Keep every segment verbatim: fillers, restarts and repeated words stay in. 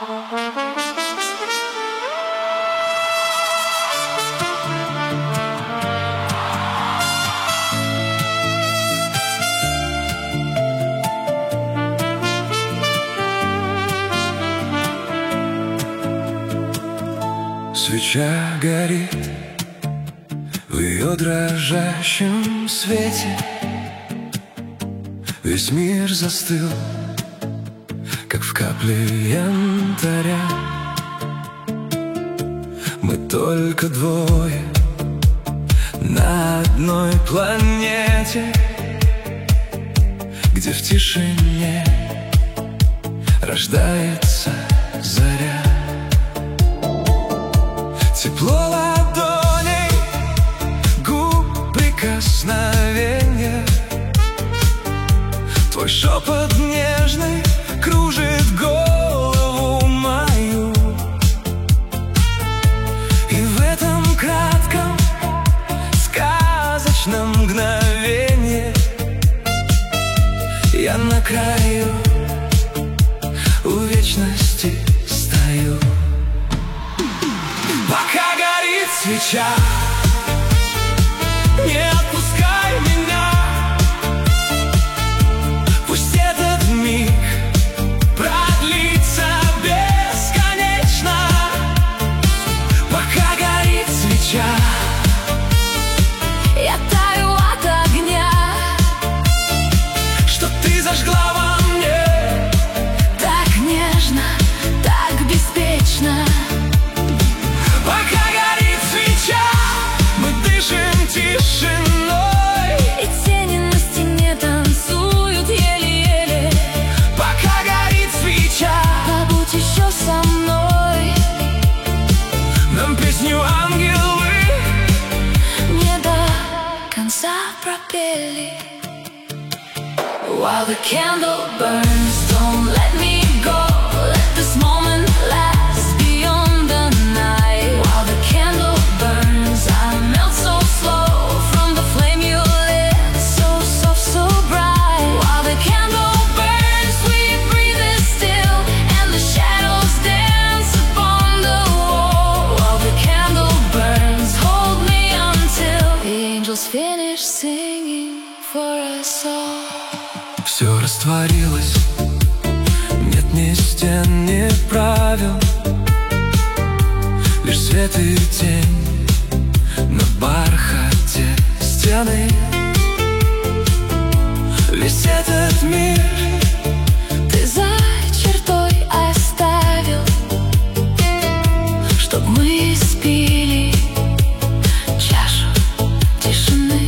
Свеча горит в ее дрожащем свете. Весь мир застыл, как в капле янтаря. Мы только двое на одной планете, где в тишине рождается заря. Тепло ладоней, губ прикосновения, твой шепот нежный кружит голову мою. И в этом кратком, сказочном мгновении я на краю у вечности стою. Пока горит свеча, не отпускай меня. Пусть этот миг продлится бесконечно. Пока горит свеча, я таю от огня, что ты зажгла во мне. так нежно, так беспечно. Пока горит свеча, мы дышим тишиной, И тени на стене танцуют еле-еле. пока горит свеча. Побудь еще со мной, Нам песню ангелы не до конца пропели. While the candle burns, don't let me go. Let this moment last beyond the night. While the candle burns, I melt so slow from the flame you lit, so soft, so bright. While the candle burns, we breathe it still, and the shadows dance upon the wall. While the candle burns, hold me until the angels finish singing for us all. все растворилось, нет ни стен, ни правил, лишь свет и тень на бархате стены. Весь этот мир Ты за чертой оставил, чтоб мы испили чашу тишины.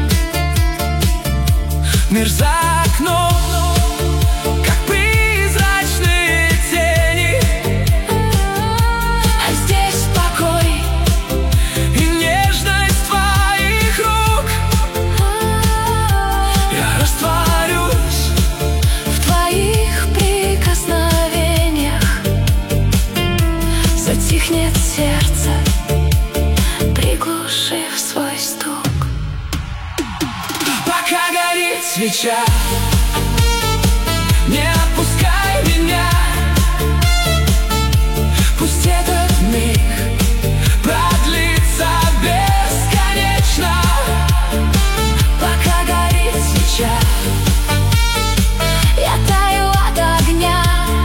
Мир за окном, как призрачные тени, А здесь покой, и нежность твоих рук. Я растворюсь в твоих прикосновениях затихнет сердце, приглушив свой стук. пока горит свеча, не отпускай меня. Пусть этот миг продлится бесконечно. Пока горит свеча, я таю от огня,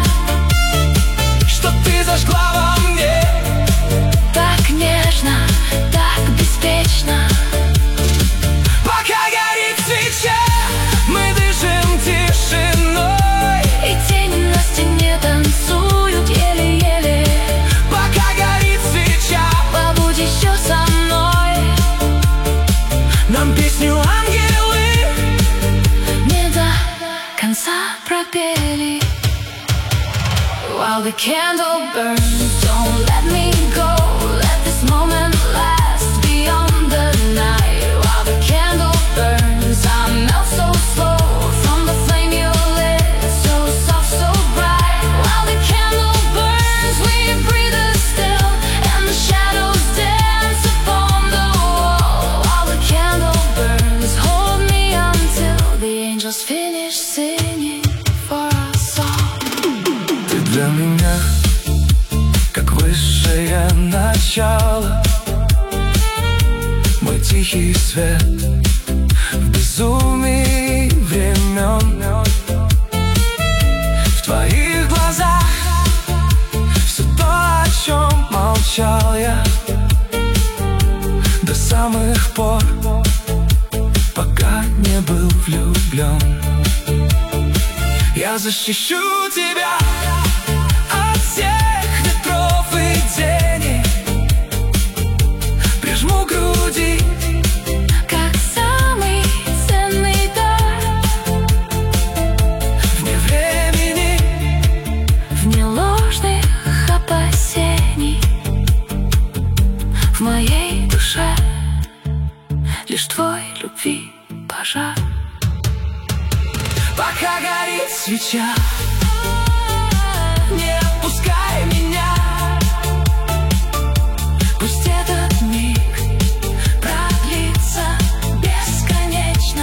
Что ты зажгла во мне. так нежно, так беспечно. Пока горит свеча, мы дышим тишиной, И тени на стене танцуют еле-еле. пока горит свеча. Побудь еще со мной, Нам песню ангелы не до конца пропели. While the candle burns, don't let me go. Let this moment last beyond the night. While the candle burns, I melt so slow from the flame you lit, so soft, so bright. While the candle burns, we breathe it still, and the shadows dance upon the wall. While the candle burns, hold me until the angels finish singing for us all. Ты для меня высшее начало, мой тихий свет в безумии времен. В твоих глазах все то, о чем молчал я до самых пор, пока не был влюблен. Я защищу тебя от всех ветров и теней, прижму к груди, как самый ценный дар. вне времени, Вне ложных опасений, в моей душе лишь твой любви пожар. пока горит свеча, не отпускай меня. Пусть этот миг продлится бесконечно.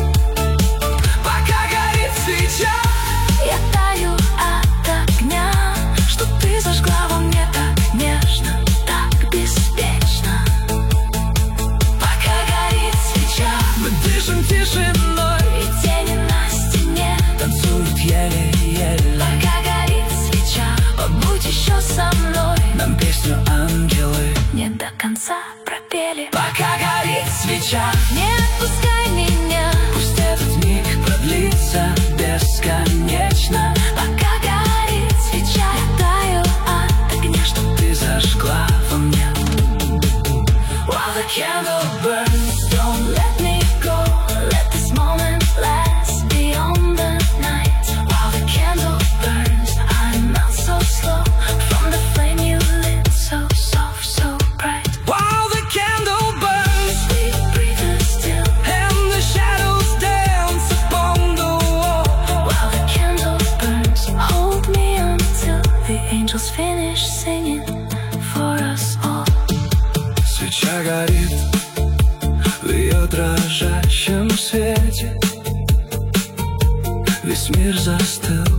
Пока горит свеча, Я таю от огня, что ты зажгла во мне так нежно, так беспечно. Пока горит свеча, мы дышим тишиной, и тени на стене танцуют еле-еле. Пока горит свеча, побудь еще со мной. Нам песню ангелы Не до конца пропели. пока горит свеча. Не отпускай меня, Пусть этот миг продлится бесконечно. пока горит свеча. Я таю от огня, что Ты зажгла во мне. while the candle burns, don't let me go. Let this moment last beyond the night. While the candle burns, I melt so slow from the flame you lit, so soft, so bright. While the candle burns We breathe it still. and the shadows dance upon the wall. While the candle burns, hold me until the angels finish singing for us all. Свеча горит в ее дрожащем свете, весь мир застыл